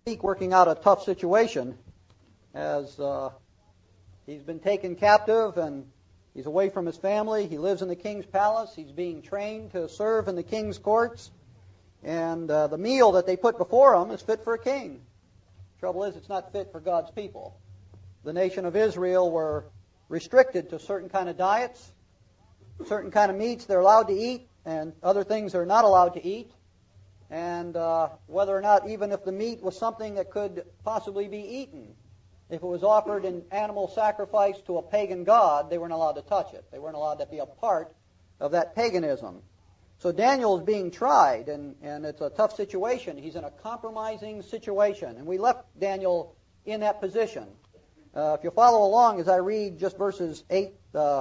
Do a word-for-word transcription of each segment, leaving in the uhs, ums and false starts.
week working out a tough situation as uh, he's been taken captive and he's away from his family. He lives in the king's palace. He's being trained to serve in the king's courts. And uh, the meal that they put before him is fit for a king. Trouble is, it's not fit for God's people. The nation of Israel were restricted to certain kind of diets, certain kind of meats they're allowed to eat, and other things they're not allowed to eat. And uh, whether or not, even if the meat was something that could possibly be eaten, if it was offered in animal sacrifice to a pagan god, they weren't allowed to touch it. They weren't allowed to be a part of that paganism. So Daniel is being tried, and, and it's a tough situation. He's in a compromising situation, and we left Daniel in that position. Uh, if you follow along as I read just verses eight, uh,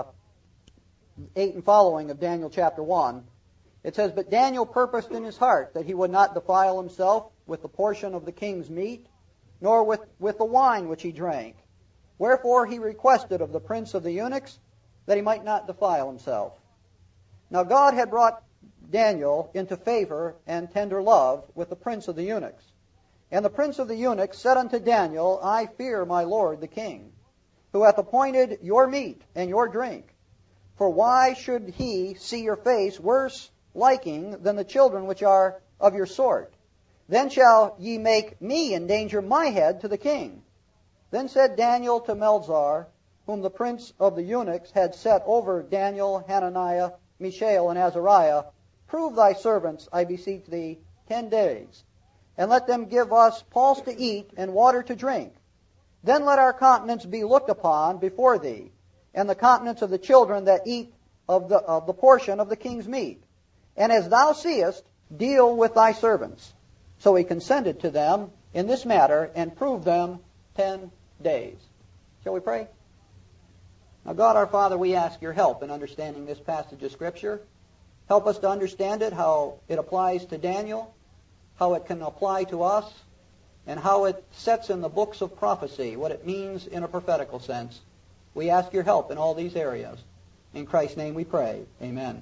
eight and following of Daniel chapter one, it says, "But Daniel purposed in his heart that he would not defile himself with the portion of the king's meat, nor with, with the wine which he drank. Wherefore he requested of the prince of the eunuchs that he might not defile himself. Now God had brought Daniel into favor and tender love with the prince of the eunuchs. And the prince of the eunuchs said unto Daniel, I fear my lord the king, who hath appointed your meat and your drink. For why should he see your face worse liking than the children which are of your sort? Then shall ye make me endanger my head to the king. Then said Daniel to Melzar, whom the prince of the eunuchs had set over Daniel, Hananiah, Mishael, and Azariah, Prove thy servants, I beseech thee, ten days, and let them give us pulse to eat and water to drink. Then let our countenance be looked upon before thee, and the countenance of the children that eat of the, of the portion of the king's meat. And as thou seest, deal with thy servants. So he consented to them in this matter, and proved them ten days." Shall we pray? Now, God our Father, we ask your help in understanding this passage of Scripture. Help us to understand it, how it applies to Daniel, how it can apply to us, and how it sets in the books of prophecy what it means in a prophetical sense. We ask your help in all these areas. In Christ's name we pray. Amen.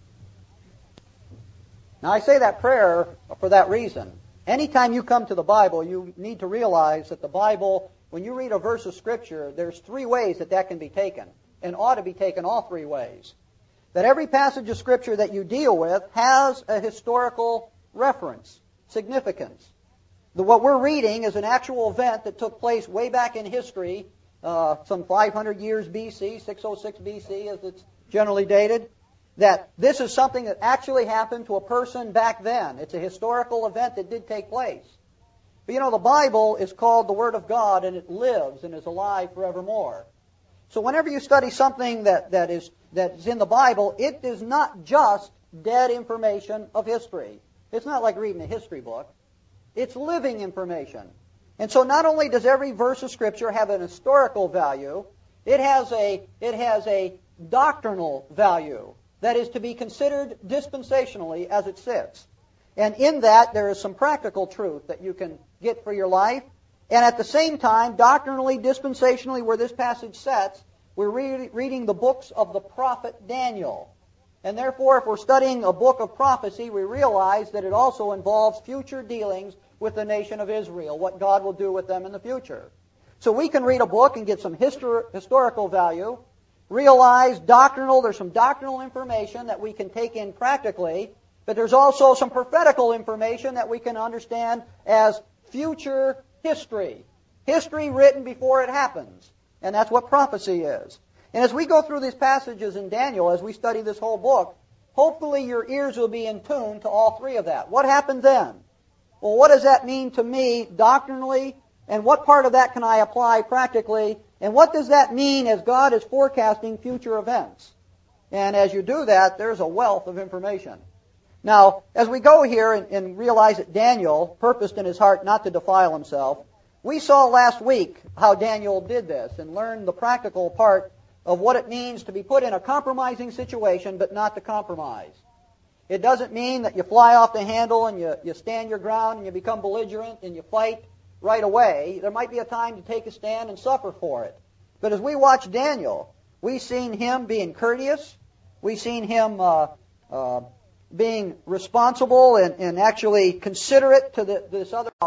Now, I say that prayer for that reason. Anytime you come to the Bible, you need to realize that the Bible, when you read a verse of Scripture, there's three ways that that can be taken, and ought to be taken all three ways. That every passage of Scripture that you deal with has a historical reference, significance. The, what we're reading is an actual event that took place way back in history, uh, some five hundred years B C, six oh six B C as it's generally dated. That this is something that actually happened to a person back then. It's a historical event that did take place. But you know, the Bible is called the Word of God, and it lives and is alive forevermore. So whenever you study something that, that is that is in the Bible, it is not just dead information of history. It's not like reading a history book. It's living information. And so not only does every verse of Scripture have an historical value, it has a it has a doctrinal value that is to be considered dispensationally as it sits. And in that, there is some practical truth that you can get for your life. And at the same time, doctrinally, dispensationally, where this passage sets, we're re- reading the books of the prophet Daniel. And therefore, if we're studying a book of prophecy, we realize that it also involves future dealings with the nation of Israel, what God will do with them in the future. So we can read a book and get some histor- historical value, realize doctrinal, there's some doctrinal information that we can take in practically, but there's also some prophetical information that we can understand as future history. History written before it happens. And that's what prophecy is. And as we go through these passages in Daniel, as we study this whole book, hopefully your ears will be in tune to all three of that. What happened then? Well, what does that mean to me doctrinally? And what part of that can I apply practically? And what does that mean as God is forecasting future events? And as you do that, there's a wealth of information. Now, as we go here and, and realize that Daniel purposed in his heart not to defile himself, we saw last week how Daniel did this and learned the practical part of what it means to be put in a compromising situation but not to compromise. It doesn't mean that you fly off the handle and you, you stand your ground and you become belligerent and you fight right away. There might be a time to take a stand and suffer for it. But as we watch Daniel, we've seen him being courteous. We've seen him uh, uh, being responsible and, and actually considerate to the, this other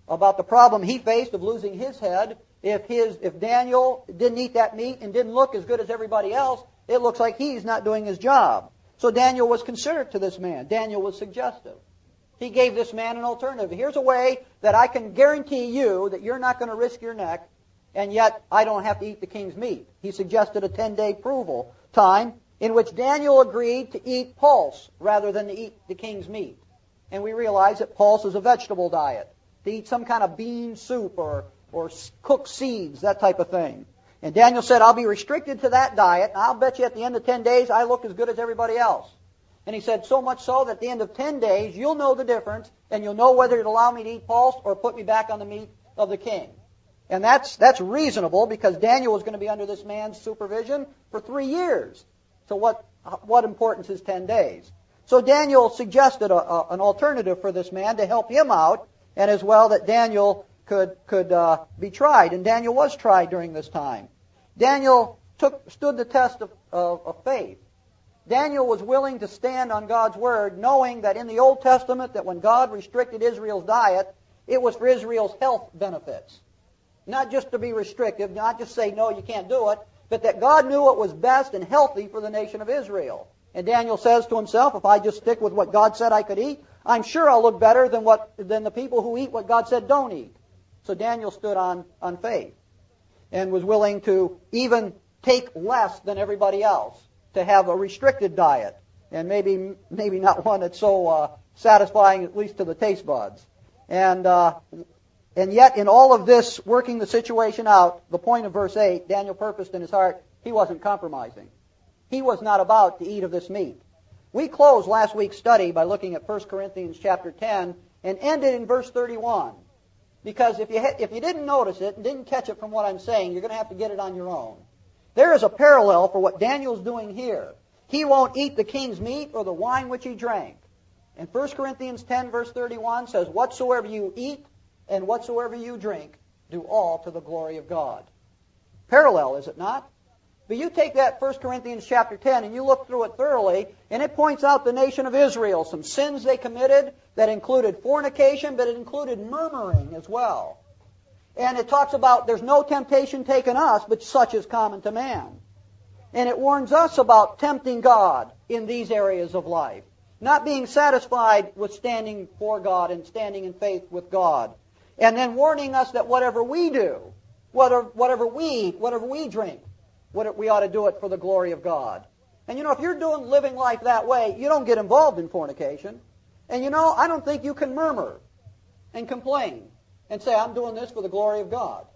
about the problem he faced of losing his head. If his, if Daniel didn't eat that meat and didn't look as good as everybody else, it looks like he's not doing his job. So Daniel was considerate to this man. Daniel was suggestive. He gave this man an alternative. Here's a way that I can guarantee you that you're not going to risk your neck, and yet I don't have to eat the king's meat. He suggested a ten-day approval time in which Daniel agreed to eat pulse rather than to eat the king's meat. And we realize that pulse is a vegetable diet, to eat some kind of bean soup or, or cooked seeds, that type of thing. And Daniel said, I'll be restricted to that diet, and I'll bet you at the end of ten days I look as good as everybody else. And he said, so much so that at the end of ten days, you'll know the difference, and you'll know whether to allow me to eat pulse or put me back on the meat of the king. And that's that's reasonable, because Daniel was going to be under this man's supervision for three years. So what what importance is ten days? So Daniel suggested a, a, an alternative for this man to help him out, and as well that Daniel could could uh, be tried. And Daniel was tried during this time. Daniel took stood the test of, of, of faith. Daniel was willing to stand on God's word, knowing that in the Old Testament that when God restricted Israel's diet, it was for Israel's health benefits. Not just to be restrictive, not just say, no, you can't do it, but that God knew what was best and healthy for the nation of Israel. And Daniel says to himself, if I just stick with what God said I could eat, I'm sure I'll look better than what than the people who eat what God said don't eat. So Daniel stood on, on faith and was willing to even take less than everybody else, to have a restricted diet, and maybe maybe not one that's so uh, satisfying, at least to the taste buds. And uh, and yet, in all of this, working the situation out, the point of verse eight, Daniel purposed in his heart, he wasn't compromising. He was not about to eat of this meat. We closed last week's study by looking at First Corinthians chapter ten and ended in verse thirty-one. Because if you ha- if you didn't notice it and didn't catch it from what I'm saying, you're going to have to get it on your own. There is a parallel for what Daniel's doing here. He won't eat the king's meat or the wine which he drank. And First Corinthians ten verse thirty-one says, whatsoever you eat and whatsoever you drink, do all to the glory of God. Parallel, is it not? But you take that First Corinthians chapter ten and you look through it thoroughly, and it points out the nation of Israel, some sins they committed that included fornication, but it included murmuring as well. And it talks about there's no temptation taken us, but such is common to man. And it warns us about tempting God in these areas of life, not being satisfied with standing for God and standing in faith with God. And then warning us that whatever we do, whatever, whatever we eat, whatever we drink, what we ought to do it for the glory of God. And you know, if you're doing living life that way, you don't get involved in fornication. And you know, I don't think you can murmur and complain and say, I'm doing this for the glory of God.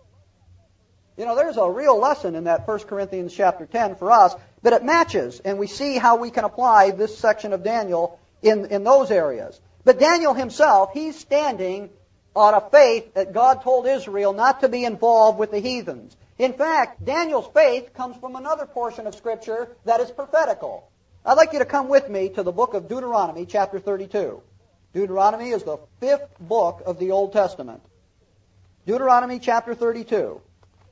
You know, there's a real lesson in that First Corinthians chapter ten for us, but it matches, and we see how we can apply this section of Daniel in, in those areas. But Daniel himself, he's standing on a faith that God told Israel not to be involved with the heathens. In fact, Daniel's faith comes from another portion of Scripture that is prophetical. I'd like you to come with me to the book of Deuteronomy, chapter thirty-two. Deuteronomy is the fifth book of the Old Testament. Deuteronomy, chapter thirty-two.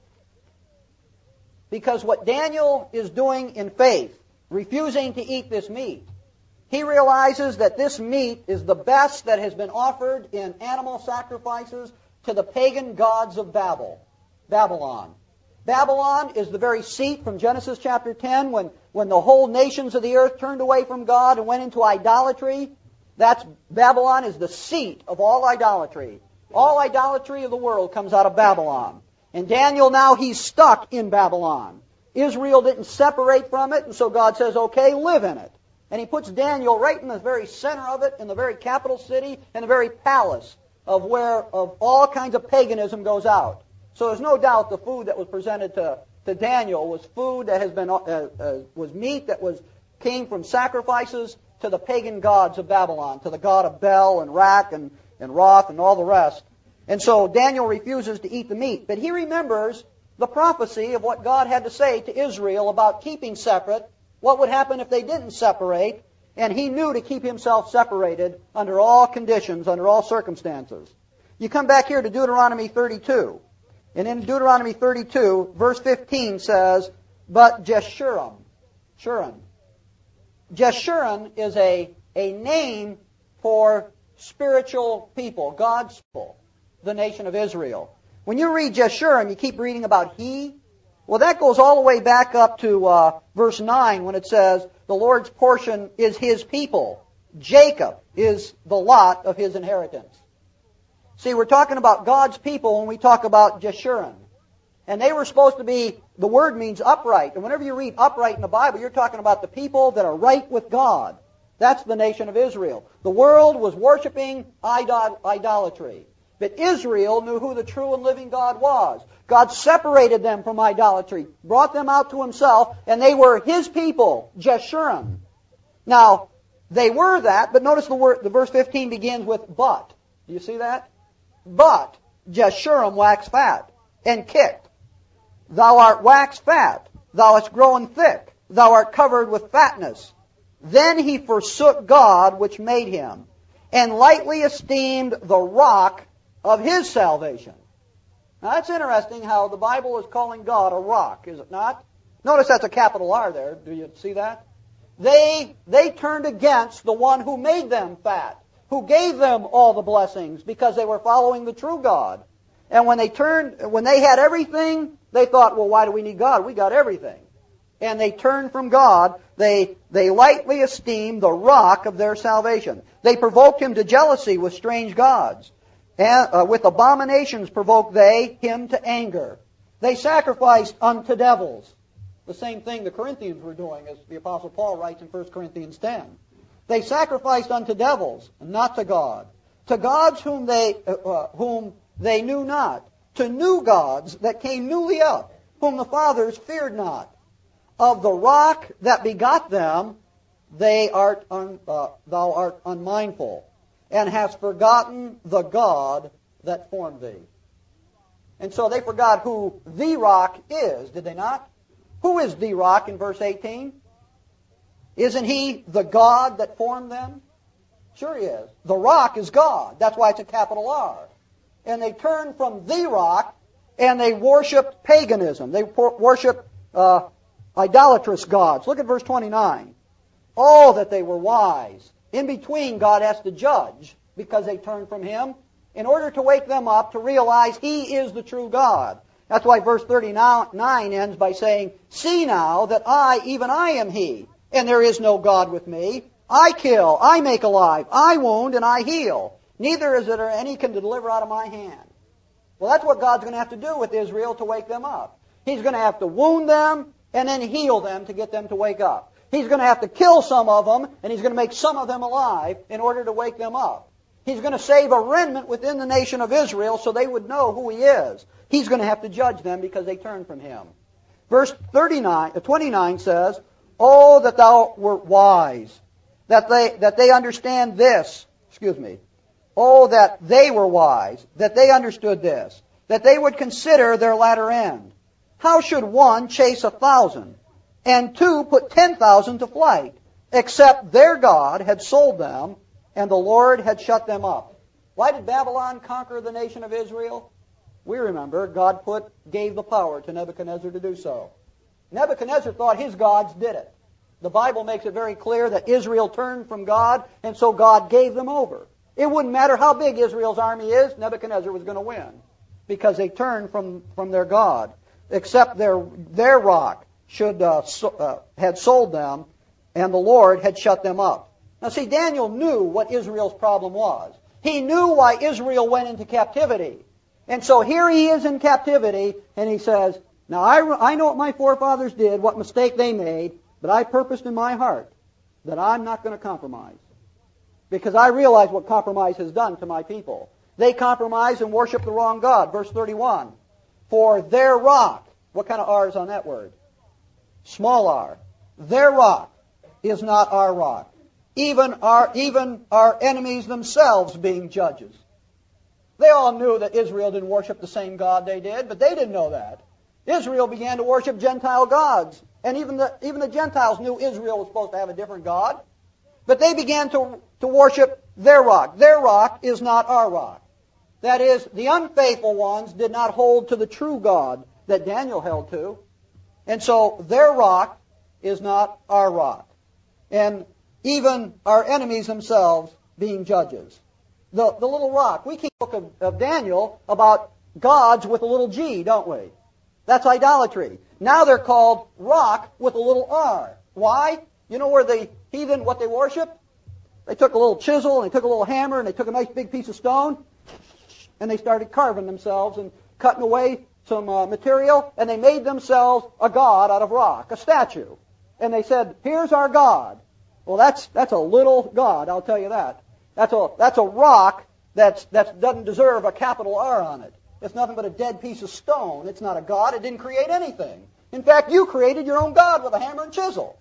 Because what Daniel is doing in faith, refusing to eat this meat, he realizes that this meat is the best that has been offered in animal sacrifices to the pagan gods of Babel, Babylon. Babylon is the very seat from Genesis chapter ten when, when the whole nations of the earth turned away from God and went into idolatry. That's Babylon is the seat of all idolatry. All idolatry of the world comes out of Babylon. And Daniel now, he's stuck in Babylon. Israel didn't separate from it, and so God says, okay, live in it. And he puts Daniel right in the very center of it, in the very capital city, in the very palace of where of all kinds of paganism goes out. So there's no doubt the food that was presented to, to Daniel was food that has been uh, uh, was meat that was came from sacrifices to the pagan gods of Babylon, to the god of Bel and Rak and, and Roth and all the rest. And so Daniel refuses to eat the meat, but he remembers the prophecy of what God had to say to Israel about keeping separate, what would happen if they didn't separate, and he knew to keep himself separated under all conditions, under all circumstances. You come back here to Deuteronomy thirty-two. And in Deuteronomy thirty-two, verse fifteen says, but Jeshurun, Shurun. Jeshurun is a, a name for spiritual people, God's people. the nation of Israel. When you read Jeshurun, you keep reading about he. Well, that goes all the way back up to uh, verse nine when it says, the Lord's portion is his people. Jacob is the lot of his inheritance. See, we're talking about God's people when we talk about Jeshurun. And they were supposed to be, the word means upright. And whenever you read upright in the Bible, you're talking about the people that are right with God. That's the nation of Israel. The world was worshiping idol- idolatry. But Israel knew who the true and living God was. God separated them from idolatry, brought them out to himself, and they were his people, Jeshurun. Now, they were that, but notice the word, the verse fifteen begins with but. Do you see that? But Jeshurun waxed fat and kicked. Thou art waxed fat, thou hast grown thick, thou art covered with fatness. Then he forsook God which made him, and lightly esteemed the rock of his salvation. Now that's interesting how the Bible is calling God a rock, is it not? Notice that's a capital R there. Do you see that? They, they turned against the one who made them fat, who gave them all the blessings because they were following the true God. And when they turned, when they had everything, they thought, well, why do we need God? We got everything. And they turned from God. They, they lightly esteemed the rock of their salvation. They provoked him to jealousy with strange gods. And uh, with abominations provoked they him to anger. They sacrificed unto devils. The same thing the Corinthians were doing, as the Apostle Paul writes in First Corinthians ten. They sacrificed unto devils, not to God. To gods whom they, uh, whom they knew not. To new gods that came newly up, whom the fathers feared not. Of the rock that begot them, they art un, uh, thou art unmindful, and hast forgotten the God that formed thee. And so they forgot who the rock is, did they not? Who is the rock in verse eighteen? Isn't he the God that formed them? Sure he is. The rock is God. That's why it's a capital R. And they turned from the rock and they worshiped paganism. They worshiped uh, idolatrous gods. Look at verse twenty-nine. Oh, that they were wise. In between, God has to judge because they turned from him in order to wake them up to realize he is the true God. That's why verse thirty-nine ends by saying, see now that I, even I am he, and there is no God with me. I kill, I make alive, I wound, and I heal. Neither is there any can deliver out of my hand. Well, that's what God's going to have to do with Israel to wake them up. He's going to have to wound them and then heal them to get them to wake up. He's going to have to kill some of them, and he's going to make some of them alive in order to wake them up. He's going to save a remnant within the nation of Israel so they would know who he is. He's going to have to judge them because they turned from him. Verse thirty-nine, twenty-nine says, oh, that thou wert wise, that they, that they understand this. Excuse me. Oh, that they were wise, that they understood this, that they would consider their latter end. How should one chase a thousand, and two put ten thousand to flight, except their God had sold them, and the Lord had shut them up? Why did Babylon conquer the nation of Israel? We remember God put gave the power to Nebuchadnezzar to do so. Nebuchadnezzar thought his gods did it. The Bible makes it very clear that Israel turned from God, and so God gave them over. It wouldn't matter how big Israel's army is, Nebuchadnezzar was going to win, because they turned from, from their God, except their their rock should uh, so, uh, had sold them, and the Lord had shut them up. Now see, Daniel knew what Israel's problem was. He knew why Israel went into captivity. And so here he is in captivity, and he says, now I, I know what my forefathers did, what mistake they made, but I purposed in my heart that I'm not going to compromise. Because I realize what compromise has done to my people. They compromised and worshiped the wrong God. Verse thirty-one. For their rock, what kind of R is on that word? Small r. Their rock is not our rock. Even our, even our enemies themselves being judges. They all knew that Israel didn't worship the same God they did, but they didn't know that. Israel began to worship Gentile gods. And even the, even the Gentiles knew Israel was supposed to have a different God. But they began to, to worship their rock. Their rock is not our rock. That is, the unfaithful ones did not hold to the true God that Daniel held to. And so their rock is not our rock. And even our enemies themselves being judges. the, the little rock. We keep the book of, of Daniel about gods with a little g, don't we? That's idolatry. Now they're called rock with a little r. Why? You know where the heathen, what they worship? They took a little chisel, and they took a little hammer, and they took a nice big piece of stone, and they started carving themselves and cutting away some uh, material, and they made themselves a god out of rock, a statue. And they said, here's our God. Well, that's that's a little god, I'll tell you that. That's a that's a rock that's that doesn't deserve a capital R on it. It's nothing but a dead piece of stone. It's not a god. It didn't create anything. In fact, you created your own god with a hammer and chisel.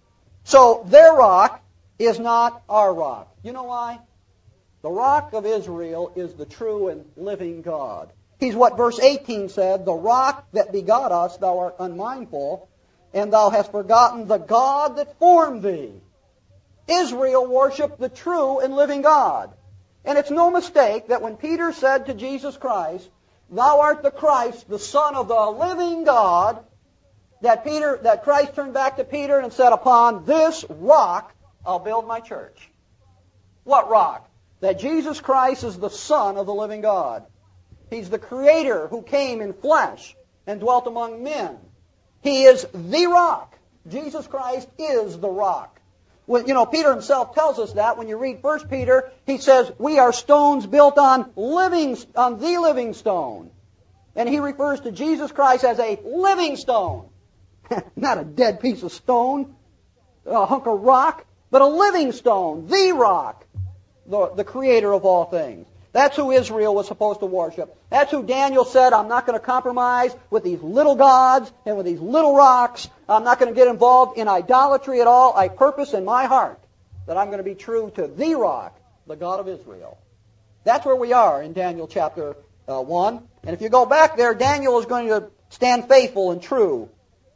So their rock is not our rock. You know why? The rock of Israel is the true and living God. He's what verse eighteen said, the rock that begot us, thou art unmindful, and thou hast forgotten the God that formed thee. Israel worshiped the true and living God. And it's no mistake that when Peter said to Jesus Christ, thou art the Christ, the Son of the living God, that Peter, that Christ turned back to Peter and said, upon this rock I'll build my church. What rock? That Jesus Christ is the Son of the living God. He's the Creator who came in flesh and dwelt among men. He is the rock. Jesus Christ is the rock. When, you know, Peter himself tells us that. When you read First Peter, he says, we are stones built on living, on the living stone. And he refers to Jesus Christ as a living stone. Not a dead piece of stone, a hunk of rock, but a living stone, the rock, the, the Creator of all things. That's who Israel was supposed to worship. That's who Daniel said, I'm not going to compromise with these little gods and with these little rocks. I'm not going to get involved in idolatry at all. I purpose in my heart that I'm going to be true to the rock, the God of Israel. That's where we are in Daniel chapter uh, one. And if you go back there, Daniel is going to stand faithful and true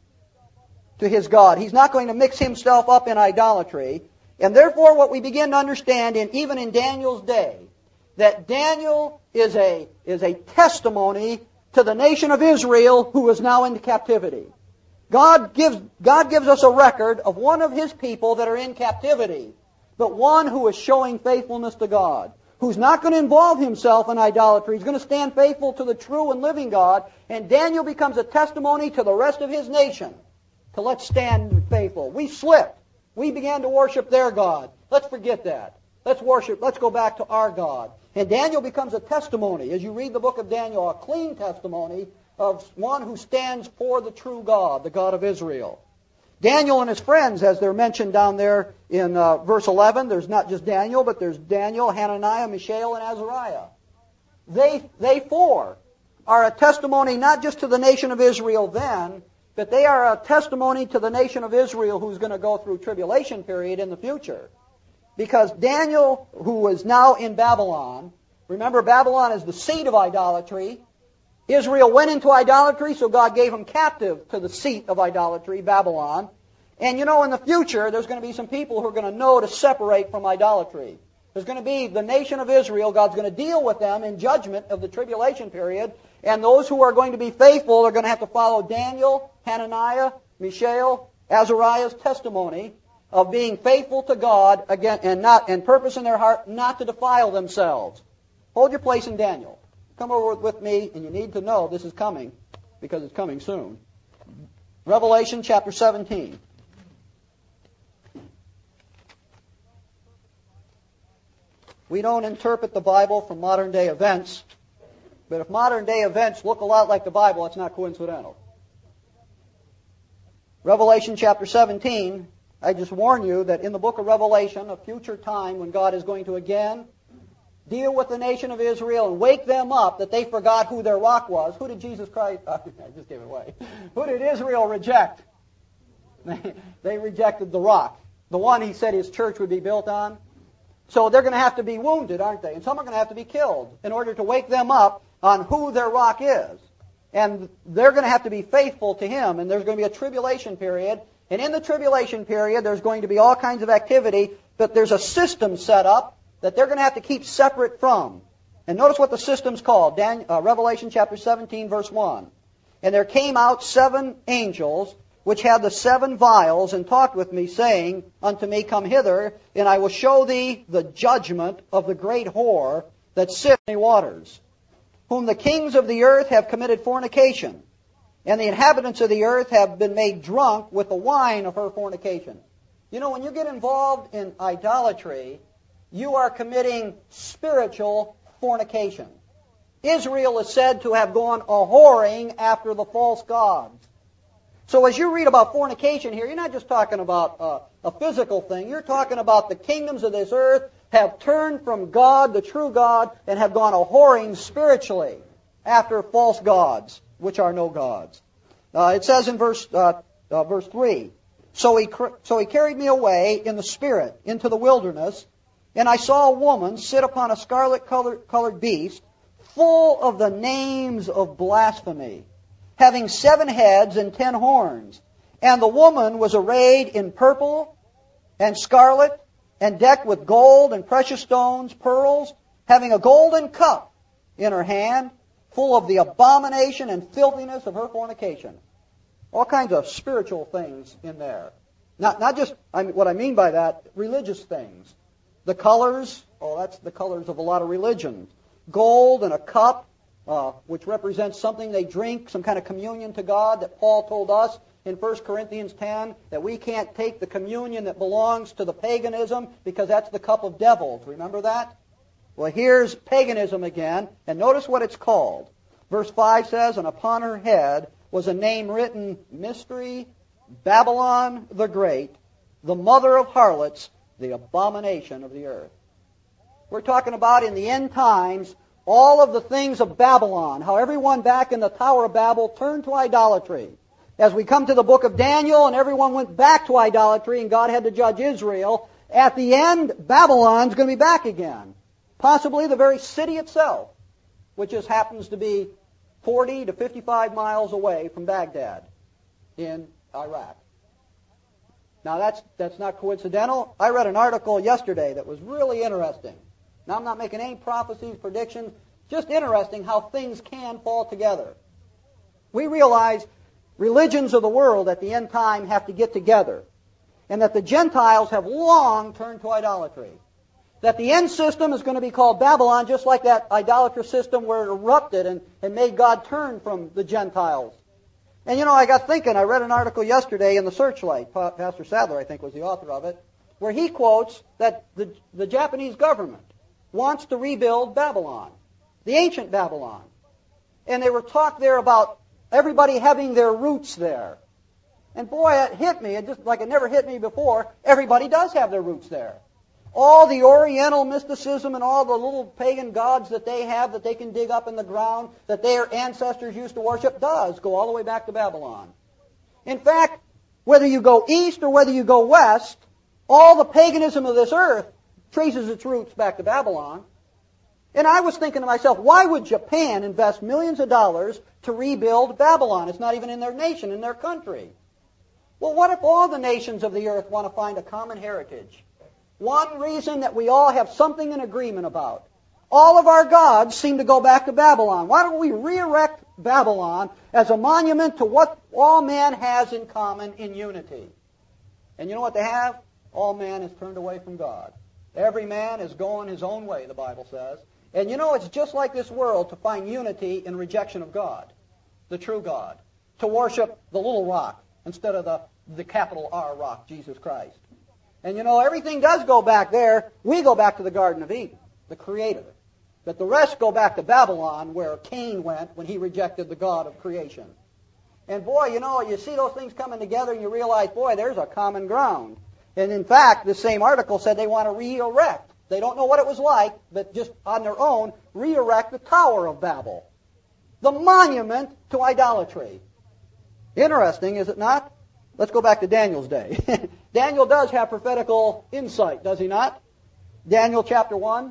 to his God. He's not going to mix himself up in idolatry. And therefore, what we begin to understand, in, even in Daniel's day, that Daniel is a, is a testimony to the nation of Israel who is now in captivity. God gives, God gives us a record of one of His people that are in captivity, but one who is showing faithfulness to God, who's not going to involve himself in idolatry. He's going to stand faithful to the true and living God, and Daniel becomes a testimony to the rest of his nation to let's stand faithful. We slipped. We began to worship their God. Let's forget that. Let's worship, let's go back to our God. And Daniel becomes a testimony, as you read the book of Daniel, a clean testimony of one who stands for the true God, the God of Israel. Daniel and his friends, as they're mentioned down there in uh, verse eleven, there's not just Daniel, but there's Daniel, Hananiah, Mishael, and Azariah. They, they four are a testimony not just to the nation of Israel then, but they are a testimony to the nation of Israel who's going to go through tribulation period in the future. Because Daniel, who is now in Babylon, remember Babylon is the seat of idolatry. Israel went into idolatry, so God gave them captive to the seat of idolatry, Babylon. And you know, in the future, there's going to be some people who are going to know to separate from idolatry. There's going to be the nation of Israel. God's going to deal with them in judgment of the tribulation period. And those who are going to be faithful are going to have to follow Daniel, Hananiah, Mishael, Azariah's testimony of being faithful to God again, and not and purpose in their heart not to defile themselves. Hold your place in Daniel. Come over with me, and you need to know this is coming, because it's coming soon. Revelation chapter seventeen. We don't interpret the Bible from modern day events, but if modern day events look a lot like the Bible, it's not coincidental. Revelation chapter seventeen, I just warn you that in the book of Revelation, a future time when God is going to again deal with the nation of Israel and wake them up that they forgot who their rock was. Who did Jesus Christ... I just gave it away. Who did Israel reject? They, they rejected the rock, the one He said His church would be built on. So they're going to have to be wounded, aren't they? And some are going to have to be killed in order to wake them up on who their rock is. And they're going to have to be faithful to Him, and there's going to be a tribulation period. And in the tribulation period, there's going to be all kinds of activity, but there's a system set up that they're going to have to keep separate from. And notice what the system's called. Dan, uh, Revelation chapter seventeen, verse one. And there came out seven angels which had the seven vials, and talked with me, saying unto me, Come hither, and I will show thee the judgment of the great whore that sitteth in the waters, whom the kings of the earth have committed fornication, and the inhabitants of the earth have been made drunk with the wine of her fornication. You know, when you get involved in idolatry, you are committing spiritual fornication. Israel is said to have gone a-whoring after the false gods. So as you read about fornication here, you're not just talking about uh, a physical thing. You're talking about the kingdoms of this earth have turned from God, the true God, and have gone a-whoring spiritually after false gods, which are no gods. Uh, it says in verse uh, uh, verse three, so he, so he carried me away in the spirit into the wilderness, and I saw a woman sit upon a scarlet-colored colored beast, full of the names of blasphemy, having seven heads and ten horns. And the woman was arrayed in purple and scarlet, and decked with gold and precious stones, pearls, having a golden cup in her hand, full of the abomination and filthiness of her fornication. All kinds of spiritual things in there. Not, not just, I mean, what I mean by that, religious things. The colors, oh, that's the colors of a lot of religions. Gold and a cup, uh, which represents something they drink, some kind of communion to God that Paul told us in First Corinthians ten, that we can't take the communion that belongs to the paganism because that's the cup of devils. Remember that? Well, here's paganism again, and notice what it's called. Verse five says, and upon her head was a name written, Mystery, Babylon the Great, the mother of harlots, the abomination of the earth. We're talking about in the end times, all of the things of Babylon, how everyone back in the Tower of Babel turned to idolatry. As we come to the book of Daniel, and everyone went back to idolatry, and God had to judge Israel, at the end, Babylon's going to be back again. Possibly the very city itself, which just happens to be forty to fifty-five miles away from Baghdad in Iraq. Now, that's that's not coincidental. I read an article yesterday that was really interesting. Now, I'm not making any prophecies, predictions, just interesting how things can fall together. We realize religions of the world at the end time have to get together, and that the Gentiles have long turned to idolatry. That the end system is going to be called Babylon, just like that idolatrous system where it erupted and, and made God turn from the Gentiles. And you know, I got thinking, I read an article yesterday in the Searchlight, Pastor Sadler, I think, was the author of it, where he quotes that the, the Japanese government wants to rebuild Babylon, the ancient Babylon. And they were talk there about everybody having their roots there. And boy, it hit me, it just like it never hit me before, everybody does have their roots there. All the Oriental mysticism and all the little pagan gods that they have that they can dig up in the ground, that their ancestors used to worship, does go all the way back to Babylon. In fact, whether you go east or whether you go west, all the paganism of this earth traces its roots back to Babylon. And I was thinking to myself, why would Japan invest millions of dollars to rebuild Babylon? It's not even in their nation, in their country. Well, what if all the nations of the earth want to find a common heritage? One reason that we all have something in agreement about. All of our gods seem to go back to Babylon. Why don't we re-erect Babylon as a monument to what all man has in common in unity? And you know what they have? All man has turned away from God. Every man is going his own way, the Bible says. And you know, it's just like this world to find unity in rejection of God, the true God. To worship the little rock instead of the, the capital R rock, Jesus Christ. And you know, everything does go back there. We go back to the Garden of Eden, the Creator. But the rest go back to Babylon, where Cain went when he rejected the God of creation. And boy, you know, you see those things coming together and you realize, boy, there's a common ground. And in fact, this same article said they want to re-erect. They don't know what it was like, but just on their own, re-erect the Tower of Babel. The monument to idolatry. Interesting, is it not? Let's go back to Daniel's day. Daniel does have prophetical insight, does he not? Daniel chapter one.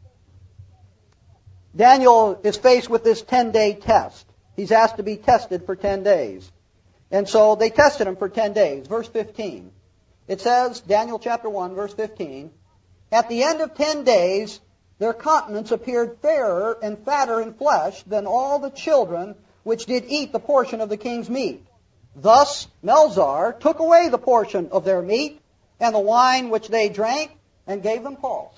Daniel is faced with this ten-day test. He's asked to be tested for ten days. And so they tested him for ten days. Verse fifteen. It says, Daniel chapter one, verse fifteen, at the end of ten days, their countenance appeared fairer and fatter in flesh than all the children which did eat the portion of the king's meat. Thus Melzar took away the portion of their meat and the wine which they drank and gave them pulse.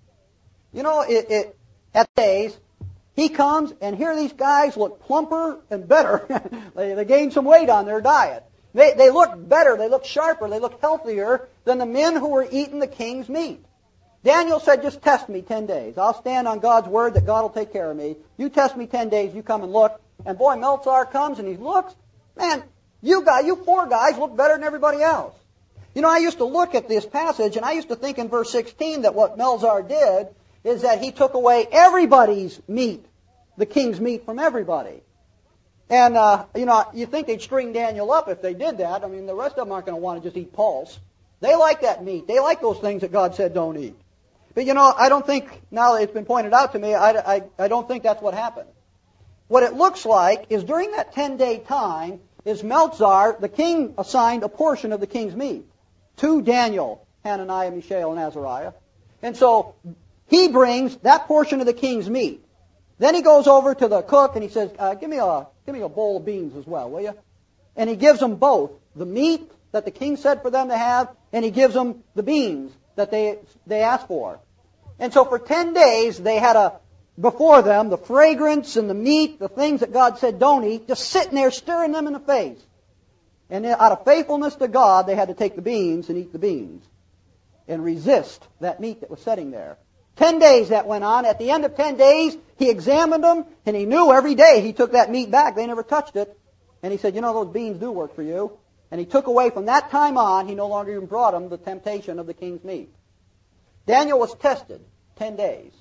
You know, it, it, at days, he comes, and here these guys look plumper and better. they, they gain some weight on their diet. They, they look better, they look sharper, they look healthier than the men who were eating the king's meat. Daniel said, just test me ten days. I'll stand on God's word that God will take care of me. You test me ten days, you come and look. And boy, Melzar comes and he looks. Man, you guys, you four guys look better than everybody else. You know, I used to look at this passage, and I used to think in verse sixteen that what Melzar did is that he took away everybody's meat, the king's meat from everybody. And, uh, you know, you think they'd string Daniel up if they did that. I mean, the rest of them aren't going to want to just eat pulse. They like that meat. They like those things that God said don't eat. But, you know, I don't think, now that it's been pointed out to me, I, I, I don't think that's what happened. What it looks like is during that ten-day time is Melzar, the king assigned a portion of the king's meat to Daniel, Hananiah, Mishael, and Azariah. And so he brings that portion of the king's meat. Then he goes over to the cook and he says, uh, give me a give me a bowl of beans as well, will you? And he gives them both, the meat that the king said for them to have, and he gives them the beans that they they asked for. And so for ten days they had a before them the fragrance and the meat, the things that God said don't eat, just sitting there staring them in the face. And out of faithfulness to God, they had to take the beans and eat the beans and resist that meat that was sitting there. Ten days that went on. At the end of ten days, he examined them, and he knew every day he took that meat back. They never touched it. And he said, you know, those beans do work for you. And he took away from that time on, he no longer even brought them the temptation of the king's meat. Daniel was tested ten days.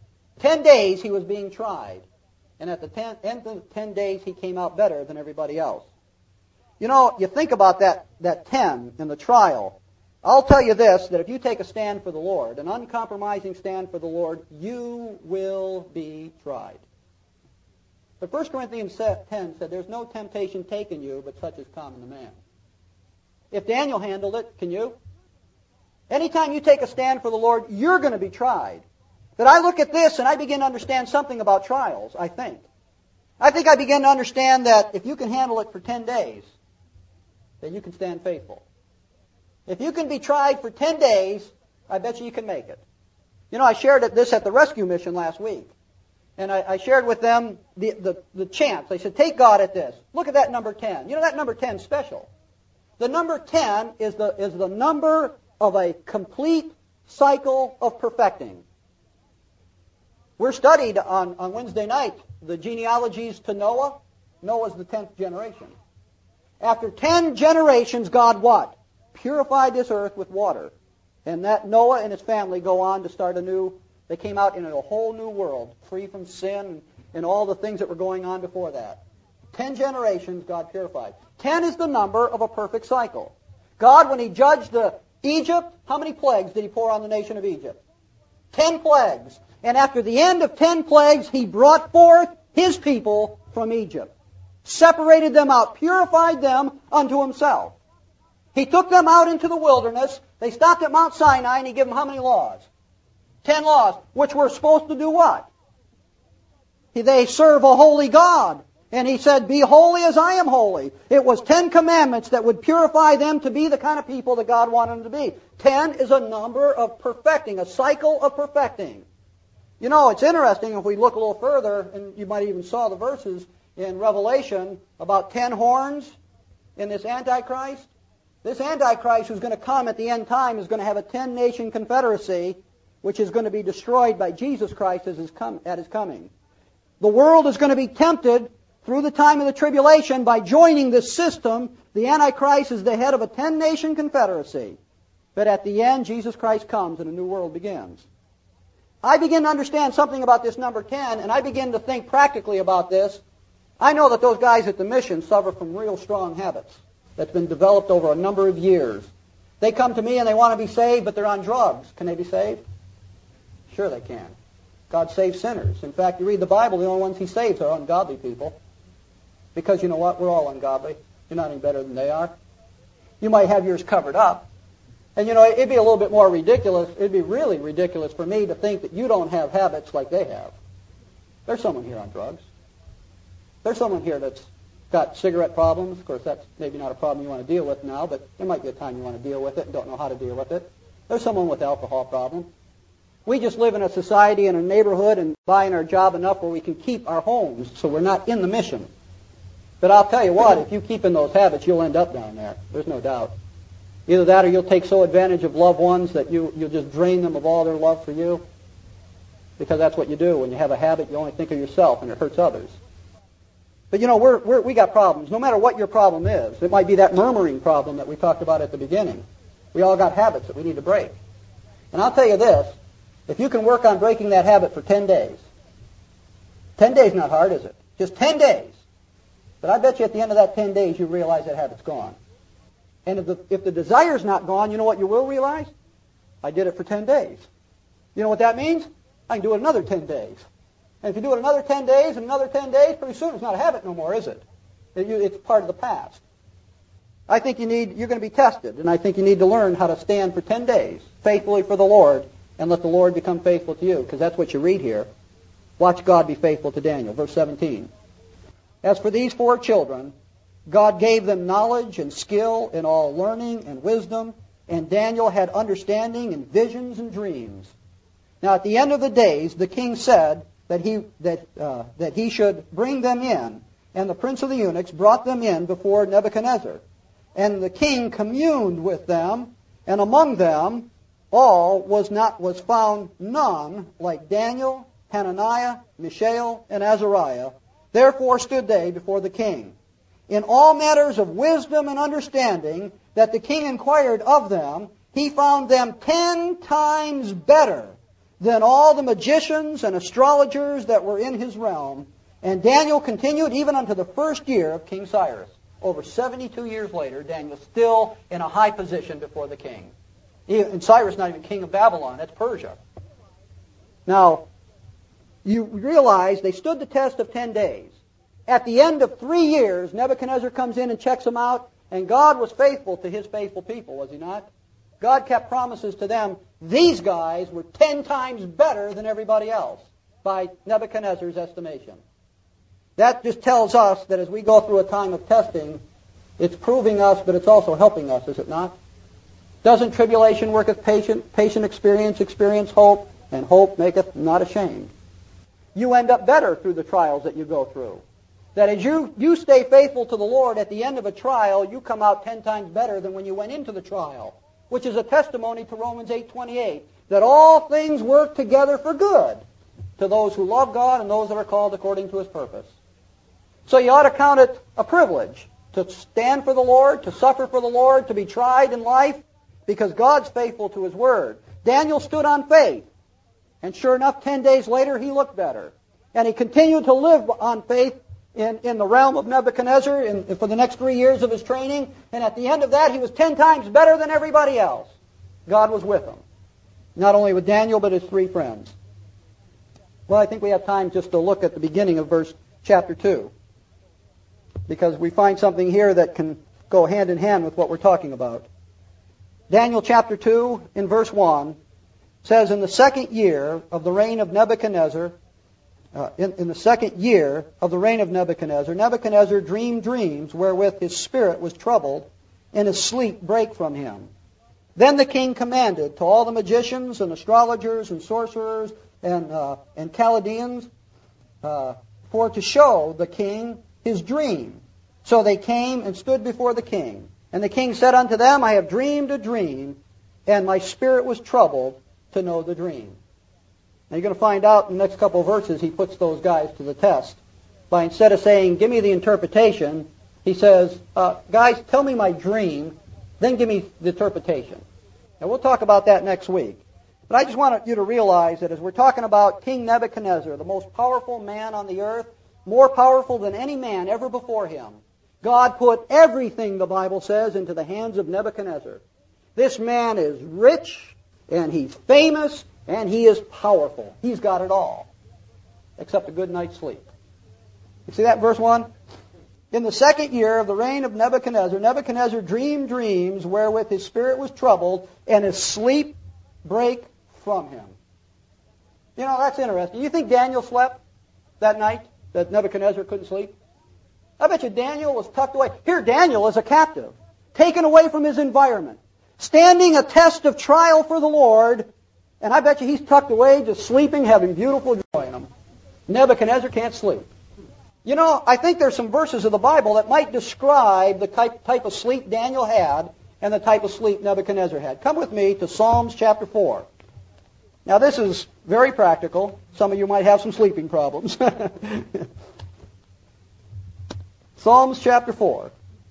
Ten days he was being tried. And at the ten, end of the ten days, he came out better than everybody else. You know, you think about that, that ten in the trial. I'll tell you this, that if you take a stand for the Lord, an uncompromising stand for the Lord, you will be tried. But First Corinthians ten said, there's no temptation taken you, but such is common to man. If Daniel handled it, can you? Anytime you take a stand for the Lord, you're going to be tried. But I look at this and I begin to understand something about trials, I think. I think I begin to understand that if you can handle it for ten days, then you can stand faithful. If you can be tried for ten days, I bet you you can make it. You know, I shared this at the rescue mission last week. And I, I shared with them the, the, the chance. I said, take God at this. Look at that number ten. You know, that number ten is special. The number ten is the, is the number of a complete cycle of perfecting. We're studied on, on Wednesday night the genealogies to Noah. Noah's the tenth generation. After ten generations, God what? Purified this earth with water. And that Noah and his family go on to start a new, they came out in a whole new world, free from sin and, and all the things that were going on before that. Ten generations God purified. Ten is the number of a perfect cycle. God, when he judged the Egypt, how many plagues did he pour on the nation of Egypt? Ten plagues. And after the end of ten plagues, he brought forth his people from Egypt. Separated them out, purified them unto himself. He took them out into the wilderness. They stopped at Mount Sinai, and he gave them how many laws? Ten laws, which were supposed to do what? They serve a holy God. And he said, be holy as I am holy. It was ten commandments that would purify them to be the kind of people that God wanted them to be. Ten is a number of perfecting, a cycle of perfecting. You know, it's interesting if we look a little further, and you might even saw the verses in Revelation about ten horns in this Antichrist. This Antichrist who's going to come at the end time is going to have a ten-nation confederacy, which is going to be destroyed by Jesus Christ as his com- at his coming. The world is going to be tempted through the time of the tribulation by joining this system. The Antichrist is the head of a ten-nation confederacy. But at the end, Jesus Christ comes and a new world begins. I begin to understand something about this number ten, and I begin to think practically about this. I know that those guys at the mission suffer from real strong habits that's been developed over a number of years. They come to me and they want to be saved, but they're on drugs. Can they be saved? Sure they can. God saves sinners. In fact, you read the Bible, the only ones he saves are ungodly people. Because you know what? We're all ungodly. You're not any better than they are. You might have yours covered up. And you know, it'd be a little bit more ridiculous. It'd be really ridiculous for me to think that you don't have habits like they have. There's someone here on drugs. There's someone here that's got cigarette problems. Of course, that's maybe not a problem you want to deal with now, but there might be a time you want to deal with it and don't know how to deal with it. There's someone with alcohol problem. We just live in a society and a neighborhood and buying our job enough where we can keep our homes so we're not in the mission. But I'll tell you what, if you keep in those habits, you'll end up down there. There's no doubt. Either that or you'll take so advantage of loved ones that you, you'll just drain them of all their love for you. Because that's what you do. When you have a habit, you only think of yourself and it hurts others. But you know, we're, we're, we got problems. No matter what your problem is, it might be that murmuring problem that we talked about at the beginning. We all got habits that we need to break. And I'll tell you this, if you can work on breaking that habit for ten days, ten days not hard, is it? Just ten days. But I bet you at the end of that ten days you realize that habit's gone. And if the, if the desire's not gone, you know what you will realize? I did it for ten days. You know what that means? I can do it another ten days. And if you do it another ten days and another ten days, pretty soon it's not a habit no more, is it? It it's part of the past. I think you need, you're going to be tested, and I think you need to learn how to stand for ten days faithfully for the Lord and let the Lord become faithful to you, because that's what you read here. Watch God be faithful to Daniel. Verse seventeen. As for these four children, God gave them knowledge and skill in all learning and wisdom, and Daniel had understanding in visions and dreams. Now at the end of the days, the king said that he, that, uh, that he should bring them in, and the prince of the eunuchs brought them in before Nebuchadnezzar. And the king communed with them, and among them all was not was found none like Daniel, Hananiah, Mishael, and Azariah. Therefore stood they before the king. In all matters of wisdom and understanding that the king inquired of them, he found them ten times better than all the magicians and astrologers that were in his realm. And Daniel continued even unto the first year of King Cyrus. Over seventy-two years later, Daniel's still in a high position before the king. And Cyrus is not even king of Babylon. That's Persia. Now, you realize they stood the test of ten days. At the end of three years, Nebuchadnezzar comes in and checks them out, and God was faithful to his faithful people, was he not? God kept promises to them. These guys were ten times better than everybody else by Nebuchadnezzar's estimation. That just tells us that as we go through a time of testing, it's proving us, but it's also helping us, is it not? Doesn't tribulation worketh patient, patient experience, experience hope, and hope maketh not ashamed. You end up better through the trials that you go through. That as you, you stay faithful to the Lord, at the end of a trial, you come out ten times better than when you went into the trial, which is a testimony to Romans eight twenty-eight, that all things work together for good to those who love God and those that are called according to his purpose. So you ought to count it a privilege to stand for the Lord, to suffer for the Lord, to be tried in life, because God's faithful to his word. Daniel stood on faith, and sure enough, ten days later, he looked better. And he continued to live on faith in, in the realm of Nebuchadnezzar in, for the next three years of his training, and at the end of that, he was ten times better than everybody else. God was with him. Not only with Daniel, but his three friends. Well, I think we have time just to look at the beginning of verse chapter two, because we find something here that can go hand in hand with what we're talking about. Daniel chapter two, in verse one, says, In the second year of the reign of Nebuchadnezzar, uh, in, in the second year of the reign of Nebuchadnezzar, Nebuchadnezzar dreamed dreams wherewith his spirit was troubled, and his sleep brake from him. Then the king commanded to all the magicians and astrologers and sorcerers and, uh, and Chaldeans uh, for to show the king his dream. So they came and stood before the king. And the king said unto them, I have dreamed a dream, and my spirit was troubled to know the dream. Now you're going to find out in the next couple of verses he puts those guys to the test. By instead of saying, give me the interpretation, he says, uh, guys, tell me my dream, then give me the interpretation. And we'll talk about that next week. But I just want you to realize that as we're talking about King Nebuchadnezzar, the most powerful man on the earth, more powerful than any man ever before him, God put everything, the Bible says, into the hands of Nebuchadnezzar. This man is rich, and he's famous, and he is powerful. He's got it all, except a good night's sleep. You see that in verse one? In the second year of the reign of Nebuchadnezzar, Nebuchadnezzar dreamed dreams wherewith his spirit was troubled, and his sleep brake from him. You know, that's interesting. You think Daniel slept that night, that Nebuchadnezzar couldn't sleep? I bet you Daniel was tucked away. Here Daniel is a captive, taken away from his environment, standing a test of trial for the Lord, and I bet you he's tucked away, just sleeping, having beautiful joy in him. Nebuchadnezzar can't sleep. You know, I think there's some verses of the Bible that might describe the type, type of sleep Daniel had and the type of sleep Nebuchadnezzar had. Come with me to Psalms chapter four. Now this is very practical. Some of you might have some sleeping problems. Psalms chapter four.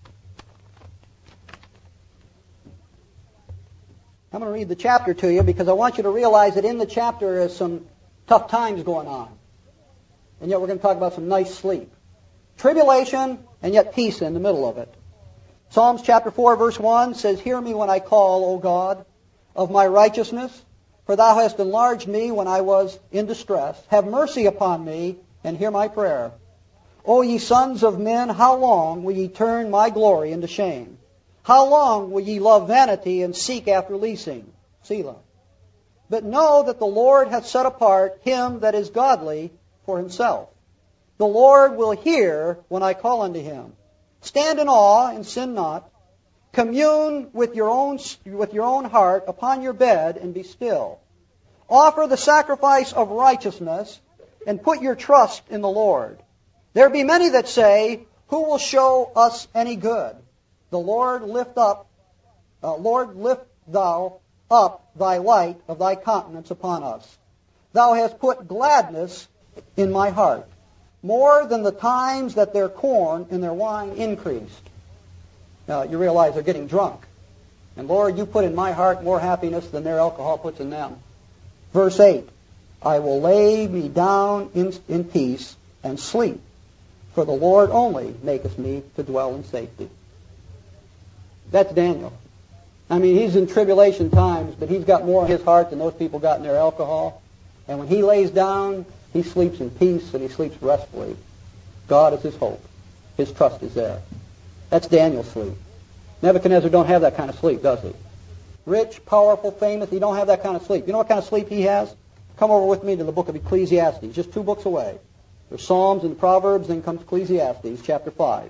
I'm going to read the chapter to you because I want you to realize that in the chapter is some tough times going on. And yet we're going to talk about some nice sleep. Tribulation and yet peace in the middle of it. Psalms chapter four verse one says, "Hear me when I call, O God, of my righteousness, for thou hast enlarged me when I was in distress. Have mercy upon me and hear my prayer. O ye sons of men, how long will ye turn my glory into shame? How long will ye love vanity and seek after leasing?" Selah. "But know that the Lord hath set apart him that is godly for himself. The Lord will hear when I call unto him. Stand in awe and sin not. Commune with your own with your own heart upon your bed and be still. Offer the sacrifice of righteousness and put your trust in the Lord. There be many that say, Who will show us any good? The Lord lift up, uh, Lord lift thou up thy light of thy countenance upon us. Thou hast put gladness in my heart, more than the times that their corn and their wine increased." Now, you realize they're getting drunk. And Lord, you put in my heart more happiness than their alcohol puts in them. Verse eight, "I will lay me down in, in peace and sleep, for the Lord only maketh me to dwell in safety." That's Daniel. I mean, he's in tribulation times, but he's got more in his heart than those people got in their alcohol. And when he lays down, he sleeps in peace and he sleeps restfully. God is his hope. His trust is there. That's Daniel's sleep. Nebuchadnezzar don't have that kind of sleep, does he? Rich, powerful, famous, he don't have that kind of sleep. You know what kind of sleep he has? Come over with me to the book of Ecclesiastes, just two books away. There's Psalms and Proverbs, then comes Ecclesiastes, chapter five.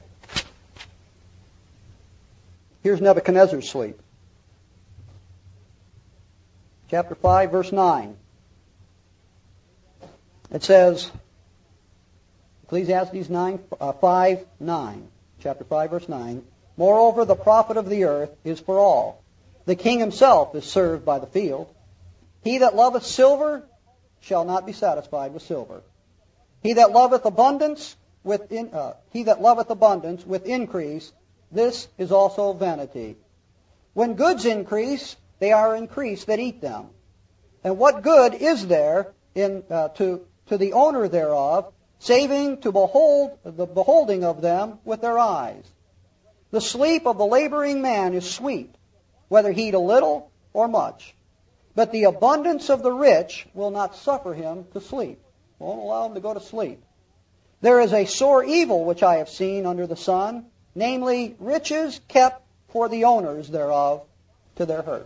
Here's Nebuchadnezzar's sleep. Chapter five, verse nine. It says, Ecclesiastes nine, uh, five, nine, chapter five, verse nine, "Moreover, the profit of the earth is for all. The king himself is served by the field. He that loveth silver shall not be satisfied with silver. He that loveth abundance with in, uh, he that loveth abundance with increase, this is also vanity. When goods increase, they are increased that eat them. And what good is there in uh, to to the owner thereof, saving to behold the beholding of them with their eyes? The sleep of the laboring man is sweet, whether he eat a little or much. But the abundance of the rich will not suffer him to sleep." Won't allow him to go to sleep. "There is a sore evil which I have seen under the sun, namely riches kept for the owners thereof to their hurt."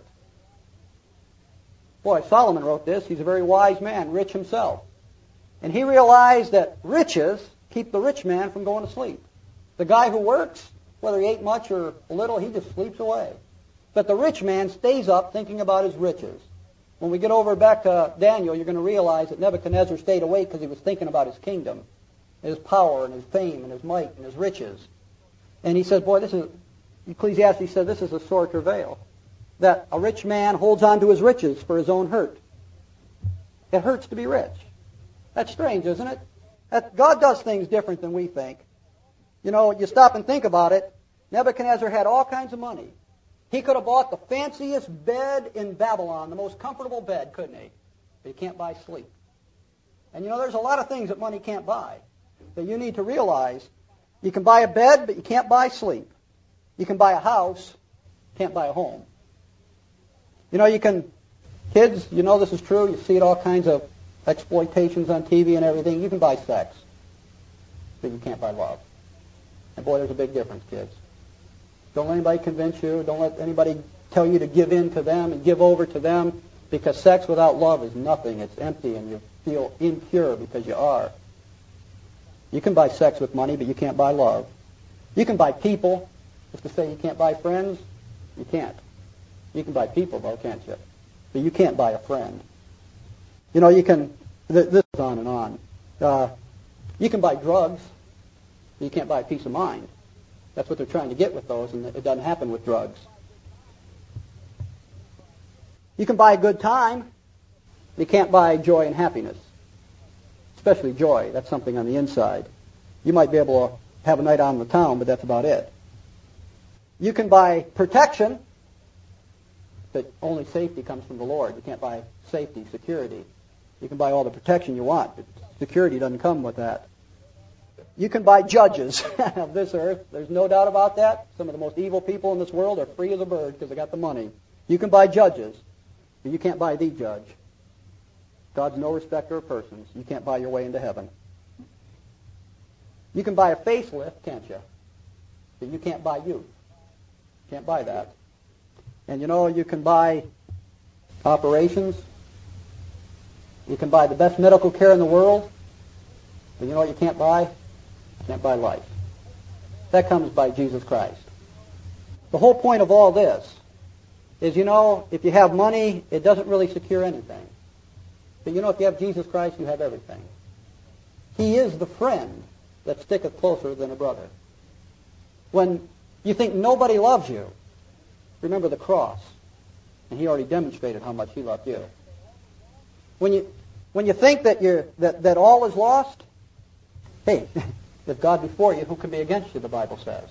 Boy, Solomon wrote this. He's a very wise man, rich himself. And he realized that riches keep the rich man from going to sleep. The guy who works, whether he ate much or little, he just sleeps away. But the rich man stays up thinking about his riches. When we get over back to Daniel, you're going to realize that Nebuchadnezzar stayed awake because he was thinking about his kingdom, his power and his fame and his might and his riches. And he said, boy, this is, Ecclesiastes said this is a sore travail, that a rich man holds on to his riches for his own hurt. It hurts to be rich. That's strange, isn't it? That God does things different than we think. You know, you stop and think about it. Nebuchadnezzar had all kinds of money. He could have bought the fanciest bed in Babylon, the most comfortable bed, couldn't he? But he can't buy sleep. And you know, there's a lot of things that money can't buy that you need to realize. You can buy a bed, but you can't buy sleep. You can buy a house, can't buy a home. You know, you can, kids, you know this is true, you see it all kinds of exploitations on T V and everything. You can buy sex, but you can't buy love. And boy, there's a big difference, kids. Don't let anybody convince you. Don't let anybody tell you to give in to them and give over to them, because sex without love is nothing. It's empty, and you feel impure because you are. You can buy sex with money, but you can't buy love. You can buy people. Just to say you can't buy friends, you can't. You can buy people, though, can't you? But you can't buy a friend. You know, you can, th- this is on and on. Uh, you can buy drugs. You can't buy peace of mind. That's what they're trying to get with those, and it doesn't happen with drugs. You can buy a good time. You can't buy joy and happiness, especially joy. That's something on the inside. You might be able to have a night out in the town, but that's about it. You can buy protection, but only safety comes from the Lord. You can't buy safety, security. You can buy all the protection you want, but security doesn't come with that. You can buy judges of this earth. There's no doubt about that. Some of the most evil people in this world are free as a bird because they got the money. You can buy judges, but you can't buy the judge. God's no respecter of persons. You can't buy your way into heaven. You can buy a facelift, can't you? But you can't buy youth. Can't buy that. And you know, you can buy operations. You can buy the best medical care in the world. But you know what you can't buy? You can't buy life. That comes by Jesus Christ. The whole point of all this is, you know, if you have money, it doesn't really secure anything. But you know, if you have Jesus Christ, you have everything. He is the friend that sticketh closer than a brother. When you think nobody loves you, remember the cross. And he already demonstrated how much he loved you. When you when you think that you're that, that all is lost, hey, if God be for you, who can be against you, the Bible says.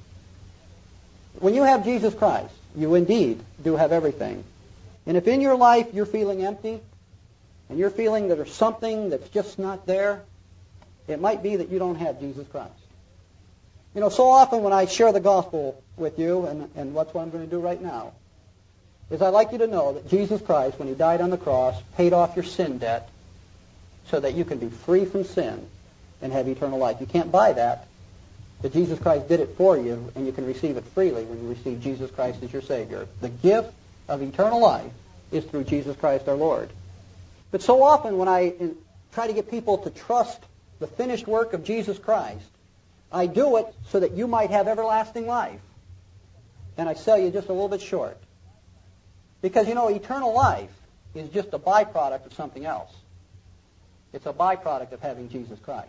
When you have Jesus Christ, you indeed do have everything. And if in your life you're feeling empty, and you're feeling that there's something that's just not there, it might be that you don't have Jesus Christ. You know, so often when I share the gospel with you, and, and that's what I'm going to do right now, is I'd like you to know that Jesus Christ, when he died on the cross, paid off your sin debt so that you can be free from sin and have eternal life. You can't buy that, but Jesus Christ did it for you, and you can receive it freely when you receive Jesus Christ as your Savior. The gift of eternal life is through Jesus Christ our Lord. But so often when I try to get people to trust the finished work of Jesus Christ, I do it so that you might have everlasting life. And I sell you just a little bit short. Because, you know, eternal life is just a byproduct of something else. It's a byproduct of having Jesus Christ.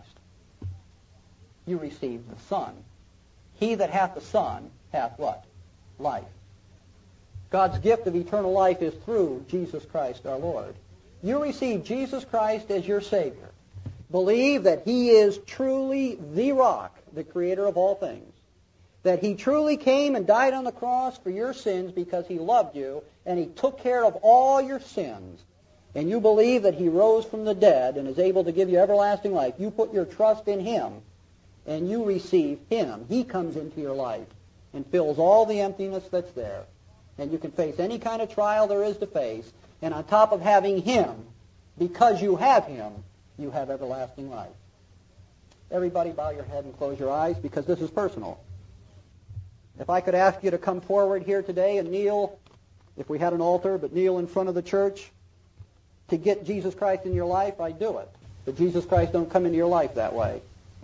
You receive the Son. He that hath the Son hath what? Life. God's gift of eternal life is through Jesus Christ our Lord. You receive Jesus Christ as your Savior. Believe that he is truly the rock, the creator of all things. That he truly came and died on the cross for your sins because he loved you, and he took care of all your sins. And you believe that he rose from the dead and is able to give you everlasting life. You put your trust in him, and you receive him. He comes into your life and fills all the emptiness that's there. And you can face any kind of trial there is to face. And on top of having him, because you have him, you have everlasting life. Everybody bow your head and close your eyes, because this is personal. If I could ask you to come forward here today and kneel, if we had an altar, but kneel in front of the church to get Jesus Christ in your life, I'd do it. But Jesus Christ don't come into your life that way.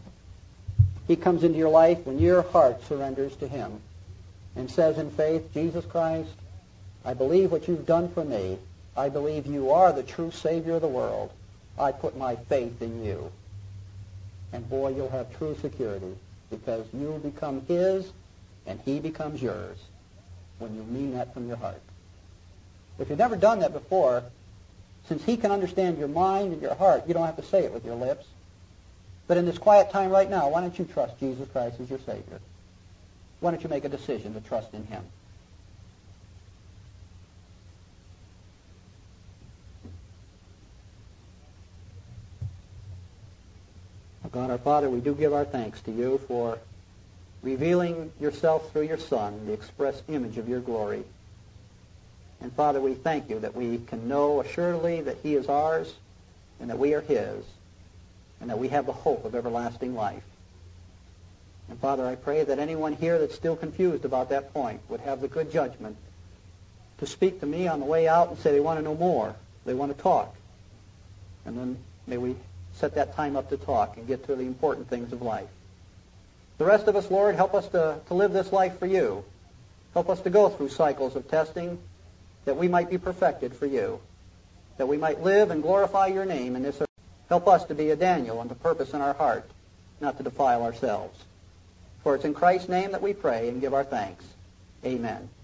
He comes into your life when your heart surrenders to him and says in faith, Jesus Christ, I believe what you've done for me. I believe you are the true Savior of the world. I put my faith in you. And boy, you'll have true security, because you become his and he becomes yours when you mean that from your heart. If you've never done that before, since he can understand your mind and your heart, you don't have to say it with your lips. But in this quiet time right now, why don't you trust Jesus Christ as your Savior? Why don't you make a decision to trust in him? God our Father, we do give our thanks to you for revealing yourself through your Son, the express image of your glory. And Father, we thank you that we can know assuredly that he is ours and that we are his, and that we have the hope of everlasting life. And Father, I pray that anyone here that's still confused about that point would have the good judgment to speak to me on the way out and say they want to know more, they want to talk. And then may we set that time up to talk and get to the important things of life. The rest of us, Lord, help us to, to live this life for you. Help us to go through cycles of testing that we might be perfected for you, that we might live and glorify your name in this earth. Help us to be a Daniel and to purpose in our heart, not to defile ourselves. For it's in Christ's name that we pray and give our thanks. Amen.